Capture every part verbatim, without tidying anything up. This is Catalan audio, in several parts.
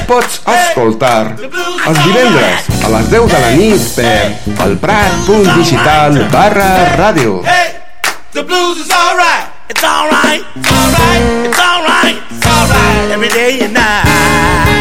pots escoltar els divendres a les deu de la nit per el prat punt digital barra ràdio. Hey, the blues is alright. It's alright, it's alright, it's alright, it's alright every day and night.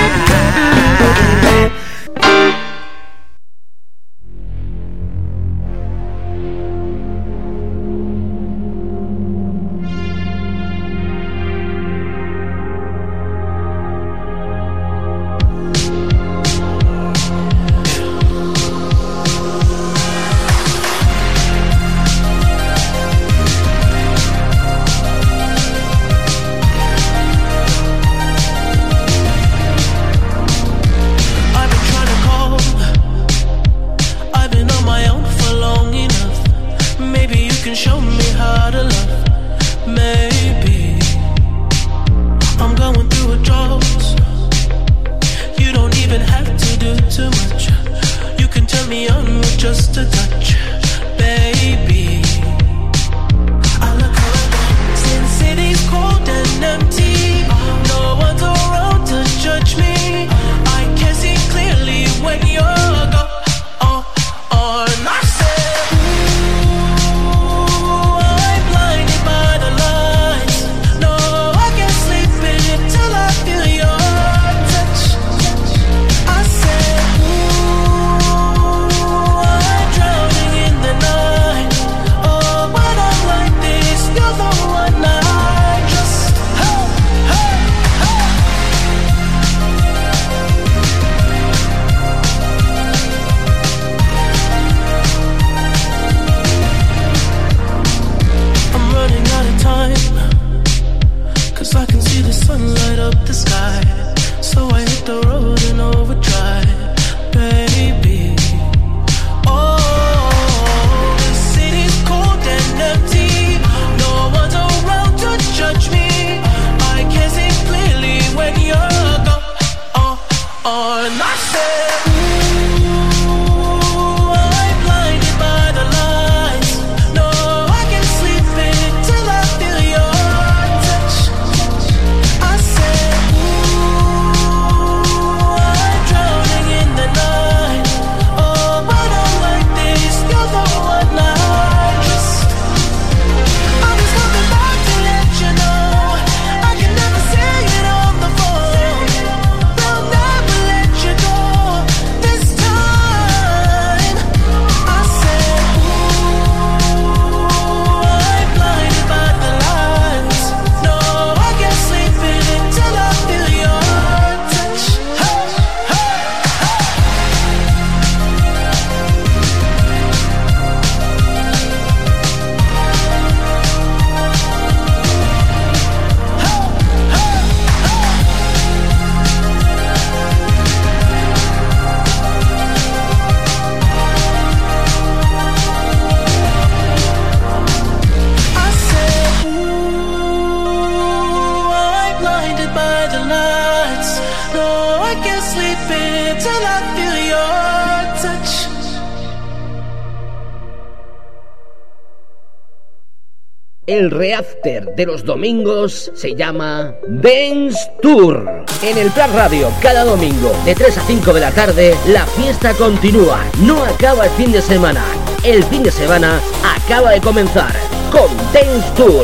El reafter de los domingos se llama Dance Tour. En el Prat Radio, cada domingo, de tres a cinco de la tarde, la fiesta continúa. No acaba el fin de semana. El fin de semana acaba de comenzar con Dance Tour.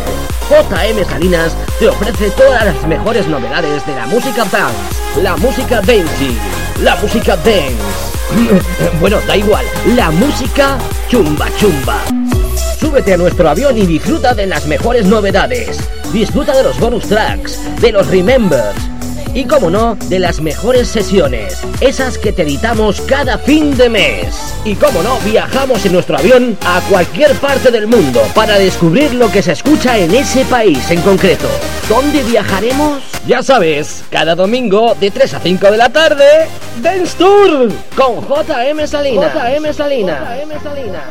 J M Salinas te ofrece todas las mejores novedades de la música dance, la música dancing, la música dance. Bueno, da igual, la música chumba chumba. Súbete a nuestro avión y disfruta de las mejores novedades. Disfruta de los bonus tracks, de los remembers y, como no, de las mejores sesiones, esas que te editamos cada fin de mes. Y, como no, viajamos en nuestro avión a cualquier parte del mundo para descubrir lo que se escucha en ese país en concreto. ¿Dónde viajaremos? Ya sabes, cada domingo de tres a cinco de la tarde, Dance Tour con J M Salinas. J M Salinas. J M Salinas.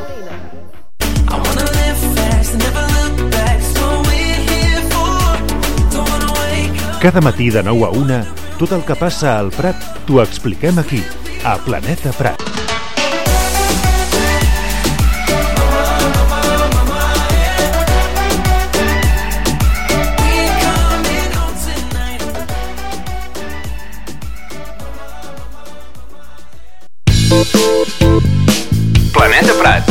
Cada matí de nou a una, tot el que passa al Prat t'ho expliquem aquí, a Planeta Prat. Planeta Prat.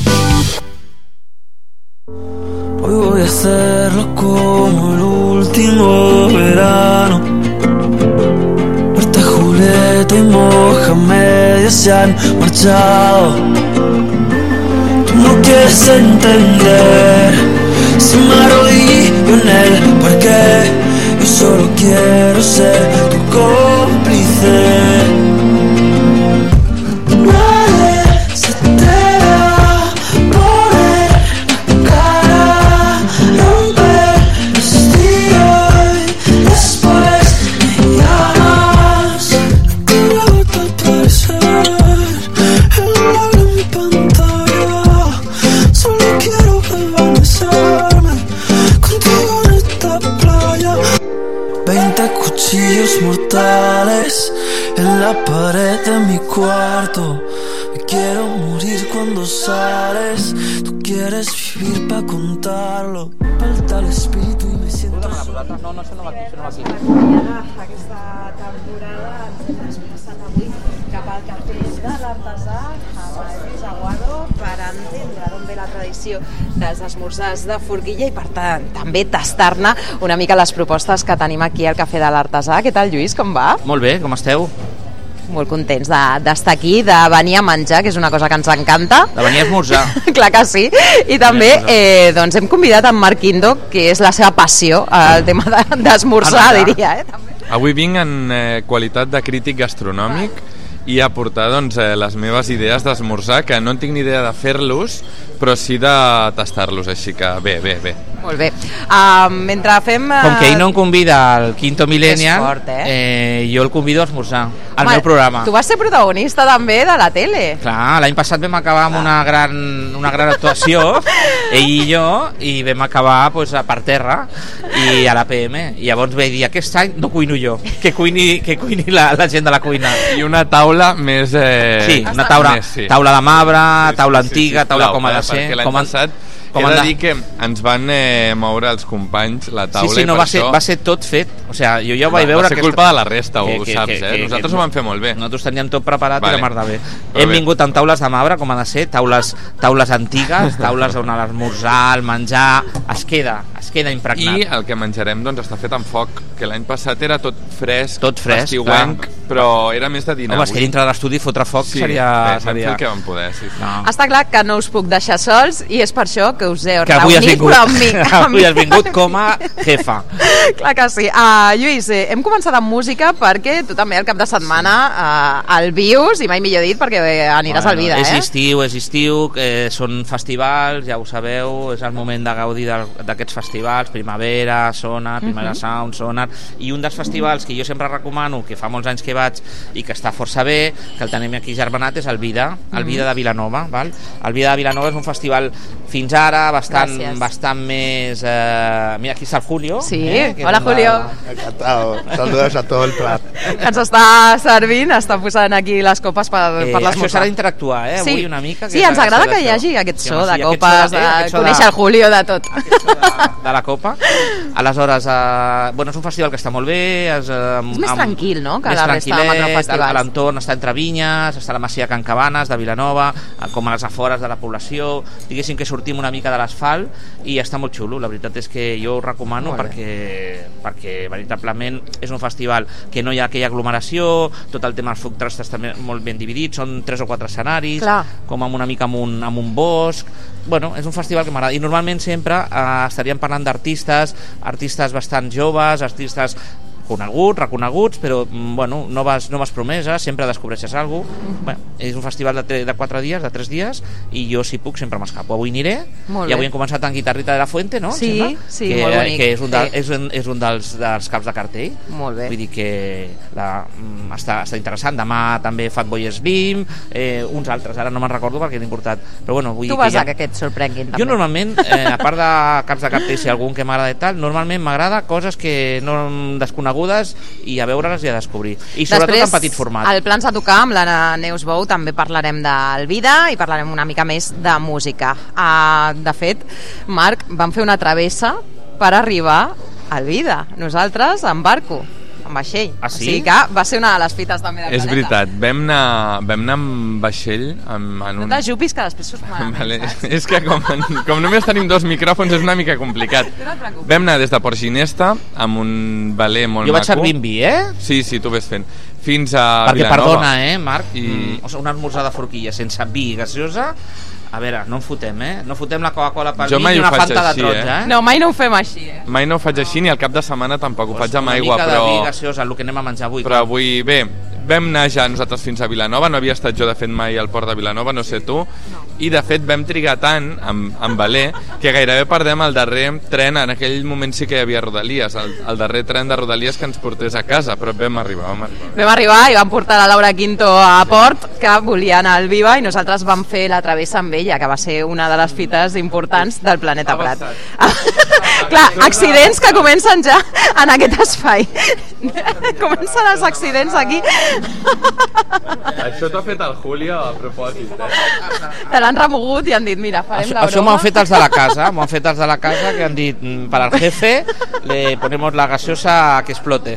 Hoy voy a hacerlo como el último verano. Marta, Julieta y Mohamed ya se han marchado. Tú no quieres entender si me arrodillo en el parque. Yo solo quiero ser tu cómplice. Cuchillos mortales en la pared de mi cuarto. Me quiero morir cuando sales. Tú quieres vivir para contarlo. Falta el espíritu y me siento solo. No, no, això no va aquí, això no va aquí. Aquesta temporada ens estem passant avui cap al cafè de l'Artesà a Lluís Aguado per entendre d'on ve la tradició dels esmorzars de forquilla i per tant també tastar-ne una mica les propostes que tenim aquí al cafè de l'Artesà. Què tal, Lluís, com va? Molt bé, com esteu? Molt contents d'estar aquí, de venir a menjar, que és una cosa que ens encanta. De venir a esmorzar. Clar que sí. I també eh, doncs hem convidat en Marc Indo, que és la seva passió, el tema d'esmorzar, de, diria. Eh, també. Avui vinc en eh, qualitat de crític gastronòmic i a portar doncs, eh, les meves idees d'esmorzar, que no en tinc ni idea de fer-los, però sí de tastar-los, així que bé, bé, bé. Molt bé. Uh, mentre fem... Uh... Com que ell no em convida al Quinto Millennial, fort, eh? Eh, jo el convido a esmorzar al Home, meu programa. Tu vas ser protagonista també de la tele. Clar, l'any passat vam acabar amb una gran, una gran actuació, ell i jo, i vam acabar pues, a per terra i a la P M. I llavors vaig dir, aquest any no cuino jo, que cuini, que cuini la, la gent de la cuina. I una taula més... Eh... Sí, una taula, més, sí. taula de marbre, taula sí, sí, antiga, sí, taula com ha de ser. Perquè l'any passat he de dir que ens van eh, moure els companys la taula sí, sí, no, i per va ser, això... va ser tot fet, o sigui, jo ja ho vaig veure... Va ser que culpa de la resta, que, ho que, saps, que, eh? que, Nosaltres que, ho vam fer molt bé. Nosaltres teníem tot preparat vale. I la mar de bé. Però Hem bé. vingut amb taules de marbre, com ha de ser, taules, taules antigues, taules on l'esmorzar, el menjar, es queda, es queda impregnat. I el que menjarem doncs està fet amb foc, que l'any passat era tot fresc, tot fresc, estiuenc, però era més de dinar. Home, és que dintre de l'estudi fotre foc sí, seria... Bé, seria... vam fer el que vam poder, sí. sí. No. Està clar que no us puc deixar sols i és per això que us heu que reunit, però amb mi. Avui has vingut com a jefa. Clar que sí. Uh, Lluís, eh, hem començat amb música perquè tu també el cap de setmana uh, el vius, i mai millor dit, perquè aniràs bueno, al Vida, és eh? És estiu, és estiu, eh, són festivals, ja ho sabeu, és el moment de gaudir d'aquests festivals, Primavera, Sonar, Primavera uh -huh. Sound, Sonar, i un dels festivals que jo sempre recomano, que fa molts anys que vaig i que està força bé, que el tenim aquí germanat, és el Vida, el Vida de Vilanova, val? El Vida de Vilanova és un festival fins ara bastant, bastant més... Eh... Mira, aquí està el Julio. Sí, eh? hola Julio. Encantado, saludos a todo el Prat. Ens està servint, està posant aquí les copes per, eh, per l'esmorzar. Això s'ha d'interactuar, eh? Avui sí. una mica. Que sí, ens agrada que hi hagi aquest sí, so home, de sí, copes, so de, eh, de conèixer de, el Julio, de tot. Aquest so de, de la copa. Aleshores, eh, bueno, és un festival que està molt bé. És, eh, és més amb, tranquil, no?, que la resta de macrofestivals. L'entorn està entre vinyes, està la Masia Can Cabanes de Vilanova, com a les afores de la població, diguéssim que sortim una mica de l'asfalt i està molt xulo. La veritat és que jo ho recomano perquè, perquè veritablement és un festival que no hi ha aquella aglomeració, tot el tema dels food trucks està molt ben dividit, són tres o quatre escenaris, clar, com amb una mica amb un, amb un bosc. Bueno, és un festival que m'agrada i normalment sempre eh, estaríem parlant d'artistes, artistes bastant joves, artistes coneguts, reconeguts, però bueno, noves, noves promeses, sempre descobreixes alguna cosa. Bueno, és un festival de, tre- de quatre dies, de tres dies, i jo si puc sempre m'escapo. Avui aniré, i avui hem començat amb Guitarrita de la Fuente, no? Sí, sí, que, molt bonic. Que és un, de, sí. és un, és un dels, dels caps de cartell. Molt bé. Vull dir que la, està, està interessant. Demà també Fatboy Slim, eh, uns altres, ara no me'n recordo perquè l'he importat. Però bueno, vull tu dir vas que ja... a que aquest sorprenguin també. Jo normalment, eh, a part de caps de cartell, si algun que m'agrada i tal, normalment m'agrada coses que no desconegudes i a veure-les i a descobrir. I sobretot després, en petit format. Al Plans a tocar amb la Neus Bou també parlarem del Vida i parlarem una mica més de música. Uh, de fet, Marc, vam fer una travessa per arribar al Vida. Nosaltres, en barco. en vaixell. Ah, sí? O sigui que va ser una de les fites també del És planeta. veritat, vam anar, vam anar amb vaixell amb, en No un... t'ajupis que després surt malament, Vale. saps? És que com, com només tenim dos micròfons és una mica complicat. No et preocupis. Vam anar des de Port Ginesta amb un veler molt Jo vaig maco. servir en vi, eh? Sí, sí, tu ves fent. Fins a Perquè, Vilanova. perdona, eh, Marc, I... mm, o sigui, una esmorzar de forquilla sense vi i gaseosa, a veure, no en fotem, eh? No fotem la Coca-Cola pel Jo vi mai ni ho una faig Fanta així, de taronja, eh? eh? No, mai no ho fem així, eh? Mai no ho faig així, ni al cap de setmana tampoc ho faig amb Una aigua, mica però... de vi gaseosa, el que anem a menjar avui. Però clar. avui, bé, vam anar ja nosaltres fins a Vilanova, no havia estat jo de fet mai al port de Vilanova, no sé tu, i de fet vam trigar tant amb, amb Valer que gairebé perdem el darrer tren, en aquell moment sí que hi havia Rodalies, el, el darrer tren de Rodalies que ens portés a casa, però vam arribar, vam arribar. Vam arribar i vam portar la Laura Quinto a port, que volia anar al Viva, i nosaltres vam fer la travessa amb ella, que va ser una de les fites importants del Planeta Prat. Clar, accidents que comencen ja en aquest espai. Comencen els accidents aquí. Això t'ho ha fet el Julio a propòsit, eh? Te l'han remogut i han dit, mira, farem Això, la això broma. m'ho han fet els de la casa, m'ho han fet els de la casa que han dit, mm, per al jefe le ponemos la gaseosa que explote.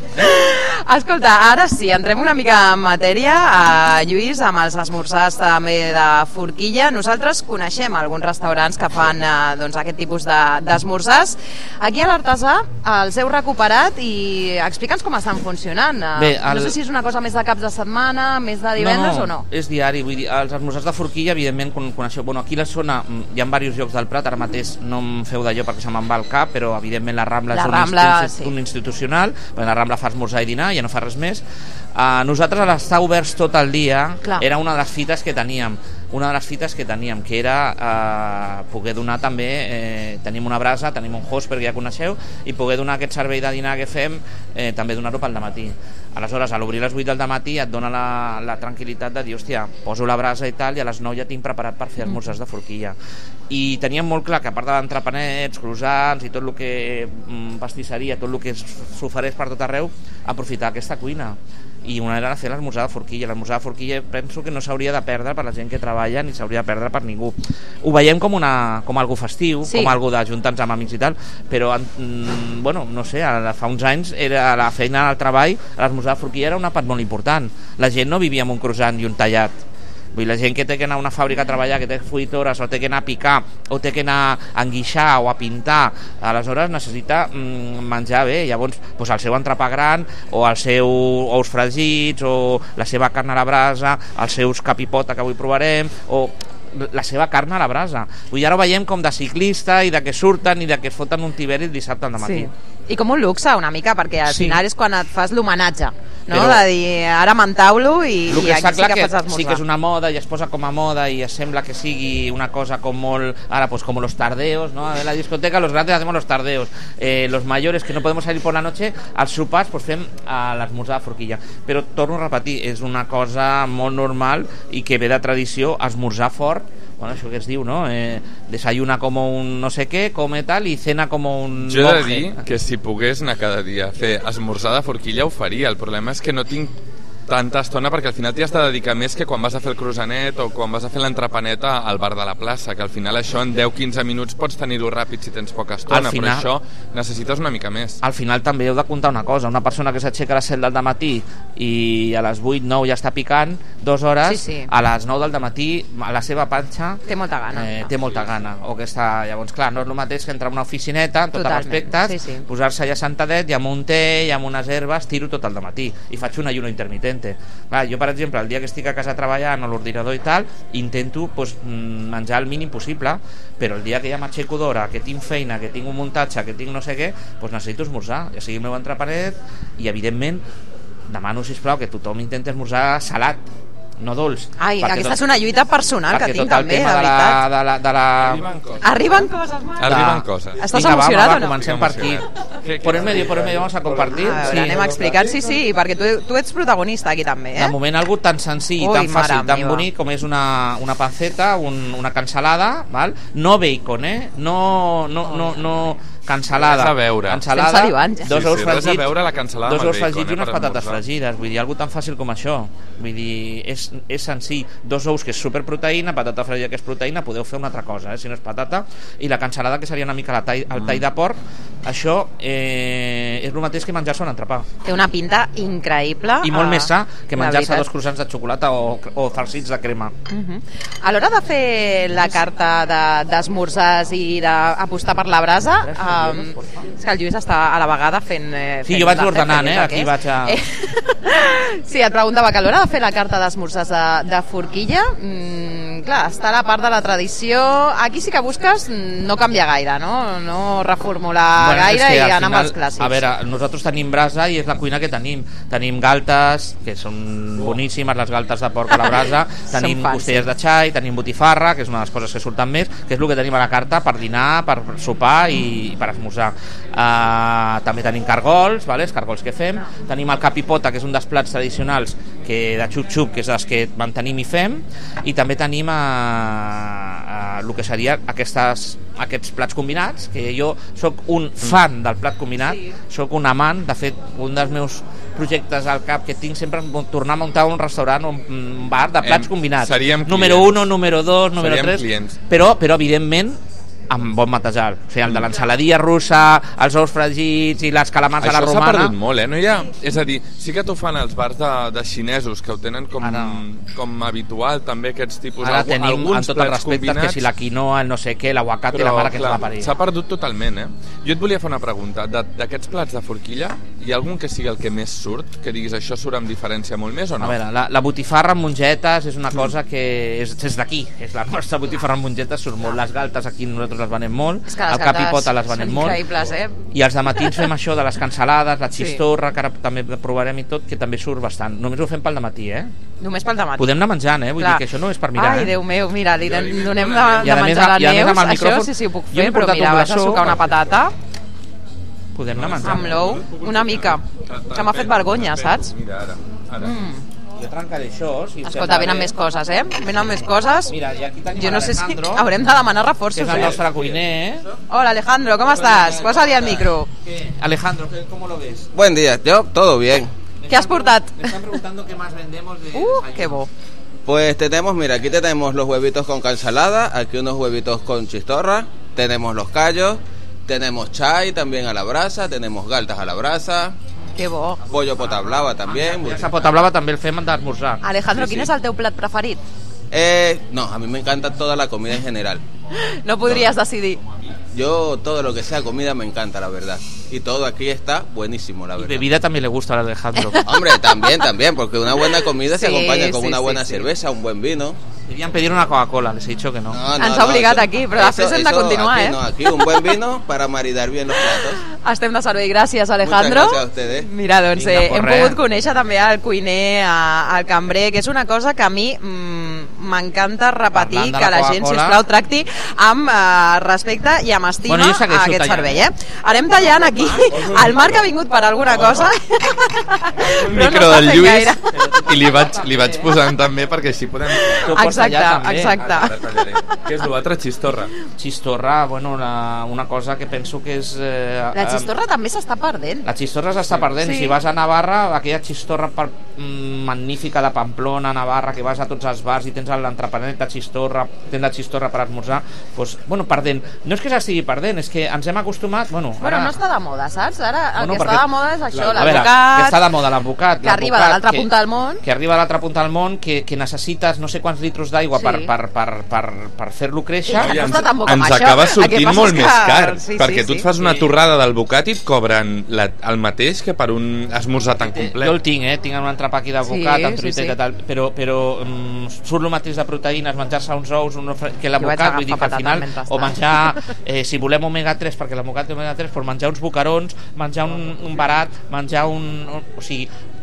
Escolta, ara sí, entrem una mica en matèria, a Lluís, amb els esmorzars també de forquilla. Nosaltres coneixem alguns restaurants que fan eh, doncs, aquest tipus de- d'esmorzars. Aquí a l'Artesà els heu recuperat i explica'ns com estan funcionant. Eh, Bé, el- No sé si és una cosa més de caps de setmana, més de divendres no, o no. és diari, vull dir, els esmorzars de forquilla, evidentment, con- coneixeu, bueno, aquí a la zona mm, hi ha diversos llocs del Prat, ara mateix no em feu d'allò perquè se me'n va al cap, però evidentment la Rambla La és un, Rambla, institu sí. un institucional, perquè la Rambla fa esmorzar i dinar, ja no fa res més. Uh, nosaltres a l'estar oberts tot el dia Clar. era una de les fites que teníem, una de les fites que teníem, que era eh, poder donar també, eh, tenim una brasa, tenim un host perquè ja coneixeu, i poder donar aquest servei de dinar que fem, eh, també donar-ho pel dematí. Aleshores, a l'obrir a les vuit del dematí et dona la, la tranquil·litat de dir, hòstia, poso la brasa i tal, i a les nou ja tinc preparat per fer esmorzars de forquilla. I teníem molt clar que a part de l'entrepanets, croissants i tot el que mm, pastisseria, tot el que s'ofereix per tot arreu, aprofitar aquesta cuina. I una era fer l'esmorzar de forquilla. L'esmorzar de forquilla penso que no s'hauria de perdre per la gent que treballa ni s'hauria de perdre per ningú. Ho veiem com, una, com algo festiu, Sí. com algo d'ajuntar-nos amb amics i tal, però mm, bueno, no sé, ara, fa uns anys era la feina al treball, l'esmorzar de forquilla era una part molt important. La gent no vivia amb un croissant i un tallat. Vull dir, la gent que té que anar a una fàbrica a treballar, que té vuit hores, o té que anar a picar, o té que anar a enguixar o a pintar, aleshores necessita mm, menjar bé. Llavors, doncs el seu entrepà gran, o el seu ous fregits, o la seva carn a la brasa, els seus capipota que avui provarem, o la seva carn a la brasa. Vull dir, ara ho veiem com de ciclista i de que surten i de que es foten un tiberi el dissabte al dematí. Sí. I com un luxe una mica, perquè al Sí. final és quan et fas l'homenatge, no? Però- de dir, ara m'entaulo i, El i que està aquí sí clar que que, fas esmorzar. sí que és una moda i es posa com a moda i es sembla que sigui una cosa com molt, ara pues como los tardeos, ¿no? En la discoteca los grandes hacemos los tardeos, eh, los mayores que no podemos salir por la noche, als sopars pues fem a l'esmorzar de forquilla. Però torno a repetir, és una cosa molt normal i que ve de tradició esmorzar fort. Bueno, això que es diu, no? Eh, desayuna como un no sé què, come tal, i cena como un Jo he de monje. dir que si pogués anar cada dia a fer esmorzar de forquilla ho faria. El problema és que no tinc tanta estona perquè al final t'hi has de dedicar més que quan vas a fer el croissanet o quan vas a fer l'entrepaneta al bar de la plaça, que al final això en deu quinze minuts pots tenir-ho ràpid si tens poca estona, Al final- però això necessites una mica més. Al final també heu de comptar una cosa, una persona que s'aixeca a les set del dematí i a les vuit, nou ja està picant dues hores, Sí, sí. a les nou del dematí a la seva panxa Té molta gana. eh, té molta gana, o que està, llavors clar, no és el mateix que entrar a una oficineta amb tots els Totalment, respectes, sí, sí. posar-se allà sentadet i amb un té i amb unes herbes tiro tot el dematí i faig un ayuno intermitente. Clar, jo per exemple el dia que estic a casa treballant a l'ordinador i tal, intento pues, mm, menjar el mínim possible, però el dia que ja m'aixeco d'hora, que tinc feina, que tinc un muntatge, que tinc no sé què, pues necessito esmorzar, ja sigui el meu entrepanet, i evidentment demano sisplau que tothom intenti esmorzar salat, no dolç. Ai, perquè aquesta tot- és una lluita personal que perquè tinc tot el també, de tema de la, veritat. de la, de la... Arriben coses, Marc? Arriben coses. Estàs Vinga, va, emocionat va, o no? comencem per aquí. Por el medio, por el medio, vamos a compartir. A veure, Sí. anem explicant, sí, sí, perquè tu, tu ets protagonista aquí també, De eh? moment algo tan senzill i Ui, tan fàcil, mare tan meva. bonic com és una, una panceta, un, una cansalada, val? No bacon, eh? No, no, no, no, cansalada, Res a veure. cansalada, salivant, ja. dos Sí, ous sí, res a fregits, veure la cansalada dos amb el ous fregits bacon, i eh, unes per patates esmorzar. fregides, vull dir, algo tan fàcil com això. Vull dir, és, és senzill. Dos ous que és superproteïna, patata fregida que és proteïna, podeu fer una altra cosa, eh, si no és patata, i la cansalada que seria una mica la tall, el tall de porc, això eh, és el mateix que menjar-se un entrepà. Té una pinta increïble. I molt eh, més sa que la menjar-se veritat. dos croissants de xocolata o, o farcits de crema. Uh-huh. A l'hora de fer la carta de- d'esmorzars i d'apostar per la brasa, um, és que el Lluís està a la vegada fent... Eh, Sí, fent jo vaig de- ordenant, fent eh, el aquí que és. vaig a... Eh, sí, et preguntava que a l'hora de fer la carta d'esmorzars de, de forquilla, mm, clar, està la part de la tradició, aquí sí que busques no canviar gaire, no? No reformular Bueno, és gaire que i al anar amb final, els clàssics. A veure, nosaltres tenim brasa i és la cuina que tenim. Tenim galtes, que són boníssimes, les galtes de porc a la brasa, tenim fàcils. costelles de xai, tenim botifarra, que és una de les coses que surten més, que és el que tenim a la carta per dinar, per sopar i, i per esmorzar. Uh, també tenim cargols, vale? Els cargols que fem. Tenim el capipota, que és un dels plats tradicionals que de xup-xup, que és els que mantenim i fem, i també tenim uh, uh, el que seria aquestes, aquests plats combinats, que jo sóc un fan del plat combinat, sóc un amant, de fet, un dels meus projectes al cap que tinc sempre és tornar a muntar un restaurant o un bar de plats Em, combinats. seríem Número clients. uno, número dos, número Seríem tres, clients. però, però evidentment amb bon matejal, o sigui, el de l'ensaladilla russa, els ous fregits i les calamars a la Això s'ha romana. perdut molt, eh? No hi ha... És a dir, sí que t'ho fan els bars de, de xinesos, que ho tenen com, Ara. com habitual, també, aquests tipus... Ara algu- tenim, alguns amb tot el plats respecte, que combinats, si la quinoa, el no sé què, l'aguacate, però, la mare que clar, se la paria. s'ha perdut totalment, eh? Jo et volia fer una pregunta. De- D'aquests plats de forquilla, hi ha algun que sigui el que més surt? Que diguis, això surt amb diferència molt més o no? A veure, la, la botifarra amb mongetes és una cosa que és, és d'aquí, és la nostra botifarra amb mongetes, surt molt. Les galtes aquí nosaltres les venem molt, És que les el capipota les galtes venem són molt, increïbles, eh? i els dematins fem això de les cansalades, la Sí. xistorra, que ara també provarem i tot, que també surt bastant. Només ho fem pel dematí, eh? Només pel dematí. Podem anar menjant, eh? Vull Clar. dir que això no és per mirar, Ai, eh? Déu meu, mira, li donem de, I de a més, menjar a i a la més amb Neus, el això micròfon- sí, sí, ho puc jo m'he fer, però portat un mira, vas a glaçó sucar una per- patata Podem anar menjant. amb l'ou, una mica, que m'ha fet vergonya, saps? Mira, ara. ara. Mm. Jo trencaré això. Si us Escolta, sembla venen bé. més coses, eh? Venen més coses. Mira, i aquí tenim Jo no sé si Alejandro, haurem de demanar que reforços, és el eh? nostre cuiner, eh? Hola, Alejandro, ¿cómo estás? Posa-li el micro. ¿Qué? Alejandro, ¿qué- ¿cómo lo ves? Buen día, yo todo bien. Què has portat? Me están preguntando qué más vendemos de Uh, desayuno. que bo. Pues tenemos, mira, aquí tenemos los huevitos con cansalada, aquí unos huevitos con chistorra, tenemos los callos, tenemos chai también a la brasa, tenemos galtas a la brasa, Que bo. pollo potablava también. Ja Pota Blava també el fem d'esmorzar. Alejandro, Sí, quin sí. és el teu plat preferit? Eh, no, a mí me encanta toda la comida en general. No podries decidir. Yo todo lo que sea comida me encanta, la verdad. Y todo aquí está buenísimo, la Y verdad. bebida también le gusta a Alejandro. Hombre, también, también, porque una buena comida se Sí, acompaña con sí, una sí, buena sí. cerveza, un buen vino. Querían pedir una Coca-Cola, les he dicho que no. No, no, Ens ha no, obligat eso- aquí, però després eso- hem de eso continuar, aquí eh? No, aquí un buen vino para maridar bien los platos. Estem de servei, gràcies, Alejandro. Muchas gracias a ustedes. Mira, doncs Vinga, eh, pues hem res. pogut conèixer també el cuiner, a- el cambrer, que és una cosa que a mi mm, m'encanta repetir, Parlant de que la la gent, Coca-Cola. sisplau, tracti amb eh, respecte i amb estima Bueno, jo segueixo a aquest tallant. servei. Eh? Anem tallant aquí. El Marc ha vingut per alguna cosa. Un però no micro està del fent Lluís gaire. i li vaig, li vaig posant també perquè així podem... Tu ho pots Exacte, tallar, també. exacte. Ara tallaré. Què és l'altre? Xistorra. Xistorra, bueno, una, una cosa que penso que és... Eh, La eh, xistorra també s'està perdent. La xistorra s'està perdent. Sí. Si vas a Navarra, aquella xistorra per, mm, magnífica de Pamplona, Navarra, que vas a tots els bars i tens l'entrepanet de xistorra, tens la xistorra per esmorzar, doncs, bueno, perdent. No és que s'estigui perdent, és que ens hem acostumat... Bueno, Bueno, ara... no està de moda, saps? Ara el Bueno, que perquè- està de moda és això, A veure, que l'advocat, està de moda l'advocat. que arriba de l'advocat l'altra que- punta del món. Que arriba a l'altra punta del món, que, que necessites no sé quants litros d'aigua Sí. per, per, per, per, per fer-lo créixer. I que no està tan bo com ens això. acaba El que sortint passa molt és més que- car, sí, sí, perquè tu sí. et fas una Sí. torrada d'alvocat i et cobren la, el mateix que per un esmorzar tan complet. Jo el tinc, eh? Tinc un entrepà aquí d'advocat, Sí, amb sí, truita sí. i tal, però, però um, surt el mateix de proteïnes, menjar-se uns ous, un, fre- que Jo vaig l'advocat, vull dir que agafar al final, patata mentre o estava. menjar, eh, si volem omega tres, perquè l'advocat té omega tres, però menjar uns bocarons, menjar un, un barat, menjar un... un o sigui,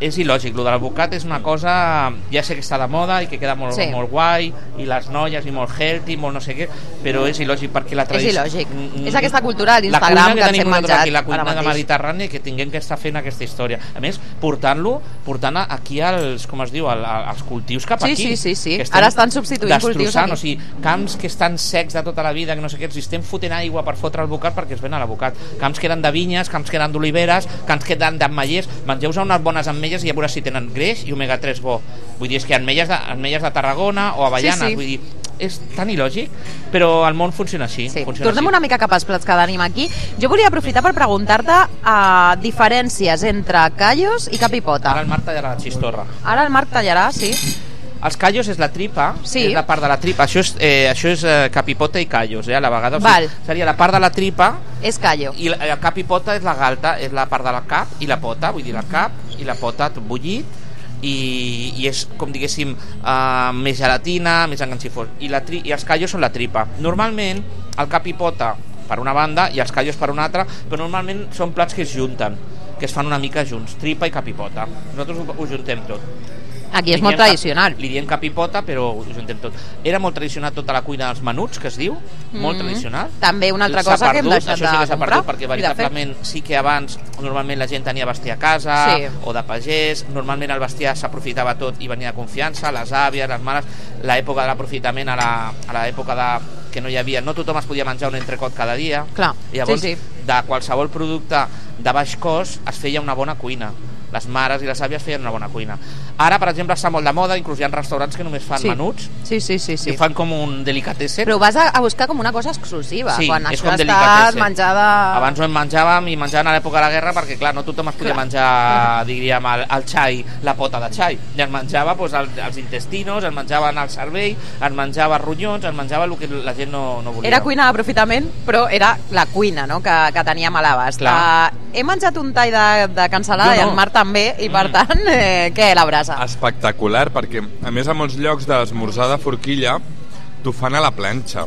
és il·lògic, lo de l'advocat és una cosa, ja sé que està de moda i que queda molt, sí. molt guai, i les noies i molt healthy, molt no sé què, però és il·lògic perquè la tradició... És il·lògic, mm, és aquesta cultura a l'Instagram que, que ens hem menjat aquí, la cuina de Mediterrània, que tinguem que estar fent aquesta història. A més, portant-lo, portant aquí als, com es diu, als cultius cap sí, aquí. Sí, sí, sí, ara estan substituint cultius aquí. O sigui, camps que estan secs de tota la vida, que no sé què, els estem fotent aigua per fotre el bocat perquè es ven a l'advocat. Camps que eren de vinyes, camps que eren d'oliveres, camps que eren d'ametllers, mengeu-vos unes bones ametlles i ja veuràs si tenen greix i omega tres bo. Vull dir, és que ametlles de, ametlles de Tarragona o avellanes, sí, sí. Vull dir, és tan il·lògic, però el món funciona així. Sí. Funciona Tornem així. una mica cap als plats que tenim aquí. Jo volia aprofitar per preguntar-te uh, diferències entre callos i capipota. Ara el Marc tallarà la xistorra. Ara el Marc tallarà, sí. Els callos és la tripa, sí. És la part de la tripa. Això és, eh, això és eh, capipota i callos, eh, a la vegada. O sigui, seria la part de la tripa... És callo. I la, la capipota és la galta, és la part de la cap i la pota, vull dir, la cap i la pota tot bullit, i, i és, com diguéssim, uh, més gelatina, més enganxifós. I, la tri, I els callos són la tripa. Normalment, el cap i pota per una banda i els callos per una altra, però normalment són plats que es junten, que es fan una mica junts, tripa i cap i pota. Nosaltres ho, ho juntem tot. Aquí és molt tradicional. Li diem capipota, però ho juntem tot. Era molt tradicional tota la cuina dels menuts, que es diu, mm-hmm. molt tradicional. També una altra cosa perdut, que hem deixat això sí que de comprar. Perdut, perquè veritablement sí que abans normalment la gent tenia bestiar a casa, sí. O de pagès, normalment el bestiar s'aprofitava tot i venia de confiança, les àvies, les mares, l'època de l'aprofitament a l'època de que no hi havia, no tothom es podia menjar un entrecot cada dia. Clar, i llavors sí, sí. De qualsevol producte de baix cost es feia una bona cuina. Les mares i les àvies feien una bona cuina. Ara, per exemple, està molt de moda, inclús hi ha restaurants que només fan sí. menuts, sí, sí, sí, sí. i fan com un delicatessen. Però ho vas a, a buscar com una cosa exclusiva, sí, quan és això com està menjada... Abans ho en menjàvem i menjàvem a l'època de la guerra perquè, clar, no tothom es podia clar. menjar, diríem, el, el xai, la pota de xai. I es menjava doncs, el, els intestinos, es menjaven el cervell, es menjava ronyons, es menjava el que la gent no, no volia. Era cuina d'aprofitament, però era la cuina, no?, que, que teníem a l'abast. Uh, he menjat un tall de, de cansalada no. i el Marc també, i per tant, eh, què, la brasa? Espectacular, perquè a més a molts llocs d'esmorzar de forquilla t'ho fan a la planxa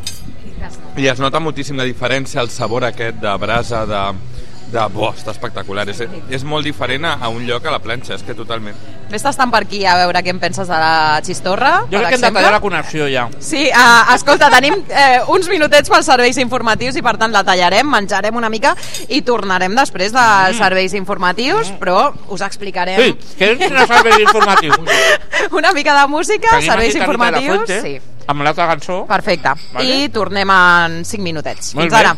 i es nota moltíssim la diferència, el sabor aquest de brasa, de... de bo, està espectacular, és, és molt diferent a, a un lloc a la planxa, és que totalment. Ves estant per aquí a veure què en penses de la xistorra, jo crec que hem de tallar la connexió ja. Sí, uh, escolta, tenim eh, uns minutets pels serveis informatius i per tant la tallarem, menjarem una mica i tornarem després dels mm. serveis informatius, mm. però us explicarem... Sí, què és els serveis informatius? Una mica de música, tenim serveis informatius, Fuente, sí. Amb l'altra cançó. Perfecte, vale. I tornem en cinc minutets. Molt Fins bé. ara.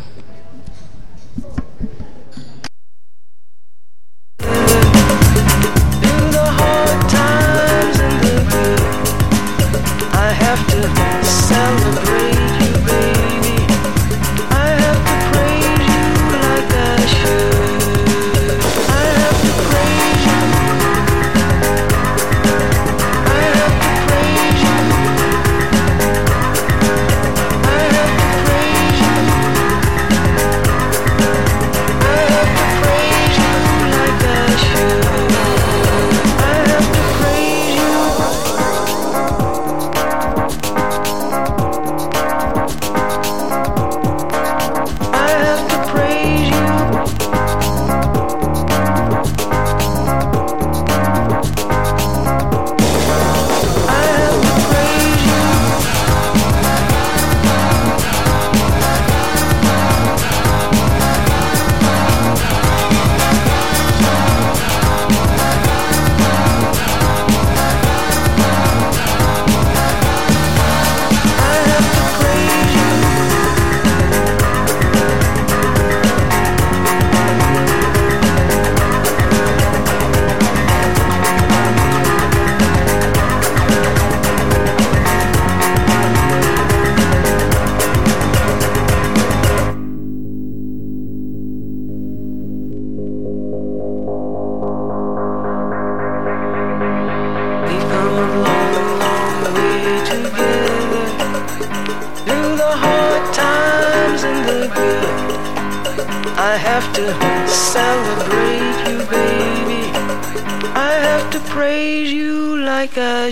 I have to celebrate you, baby. I have to praise you like I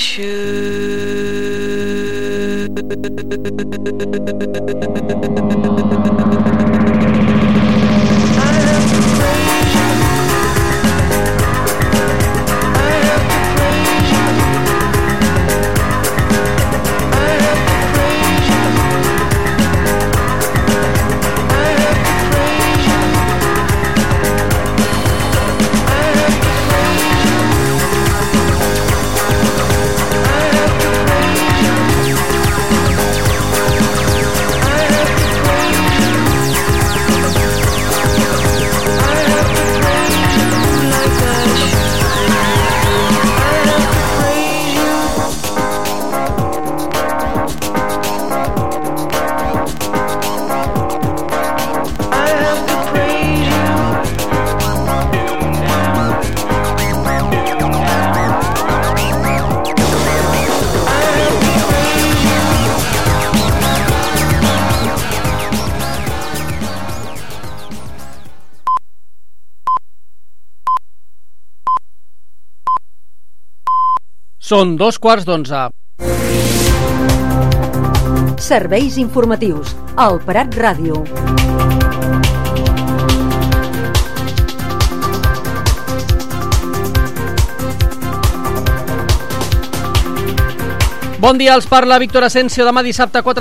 should. I have to praise you. I Són dos quarts d'onze. Serveis informatius. El Prat Ràdio. Bon dia, els parla Víctor Asensio. Demà dissabte quatre